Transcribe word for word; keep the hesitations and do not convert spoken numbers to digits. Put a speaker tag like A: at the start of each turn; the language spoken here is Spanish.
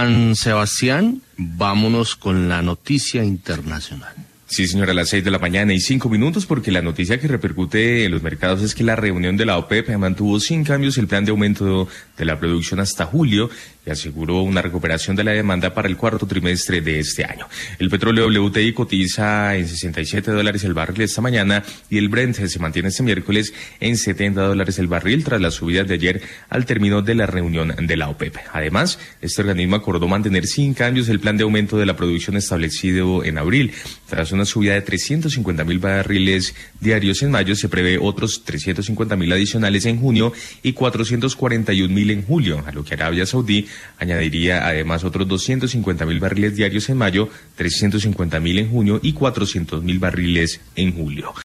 A: Juan Sebastián, vámonos con la noticia internacional.
B: Sí, señora, a las seis de la mañana y cinco minutos, porque la noticia que repercute en los mercados es que la reunión de la OPEP mantuvo sin cambios el plan de aumento de la producción hasta julio y aseguró una recuperación de la demanda para el cuarto trimestre de este año. El petróleo W T I cotiza en sesenta y siete dólares el barril esta mañana y el Brent se mantiene este miércoles en setenta dólares el barril tras las subidas de ayer al término de la reunión de la OPEP. Además, este organismo acordó mantener sin cambios el plan de aumento de la producción establecido en abril. Tras una subida de trescientos cincuenta mil barriles diarios en mayo, se prevé otros trescientos cincuenta mil adicionales en junio y cuatrocientos cuarenta y un mil en julio, a lo que Arabia Saudí añadiría además otros doscientos cincuenta mil barriles diarios en mayo, trescientos cincuenta mil en junio y cuatrocientos mil barriles en julio.